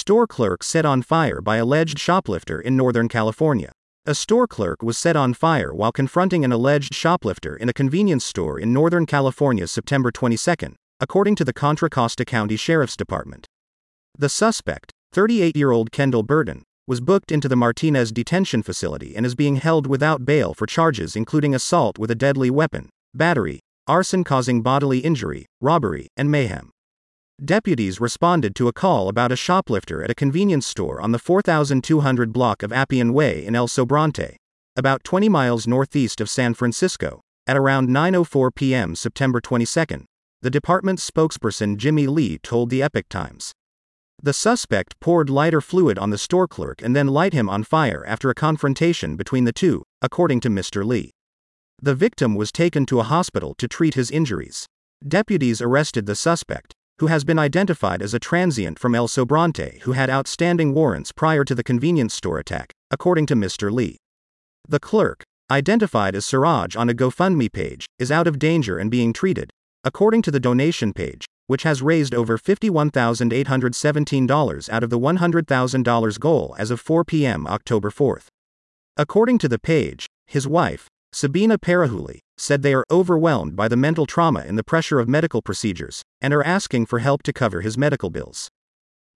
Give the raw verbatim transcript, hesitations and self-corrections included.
store clerk set on fire by alleged shoplifter in Northern California. A store clerk was set on fire while confronting an alleged shoplifter in a convenience store in Northern California September twenty-second, according to the Contra Costa County Sheriff's Department. The suspect, thirty-eight-year-old Kendall Burton, was booked into the Martinez detention facility and is being held without bail for charges including assault with a deadly weapon, battery, arson causing bodily injury, robbery, and mayhem. Deputies responded to a call about a shoplifter at a convenience store on the four thousand two hundred block of Appian Way in El Sobrante, about twenty miles northeast of San Francisco, at around nine oh four p.m. September twenty-second, the department's spokesperson Jimmy Lee told the Epoch Times. The suspect poured lighter fluid on the store clerk and then lit him on fire after a confrontation between the two, according to Mister Lee. The victim was taken to a hospital to treat his injuries. Deputies arrested the suspect, who has been identified as a transient from El Sobrante who had outstanding warrants prior to the convenience store attack, according to Mister Lee. The clerk, identified as Siraj on a GoFundMe page, is out of danger and being treated, according to the donation page, which has raised over fifty-one thousand eight hundred seventeen dollars out of the one hundred thousand dollars goal as of four p.m. October fourth. According to the page, his wife, Sabina Parahuli, said they are overwhelmed by the mental trauma and the pressure of medical procedures, and are asking for help to cover his medical bills.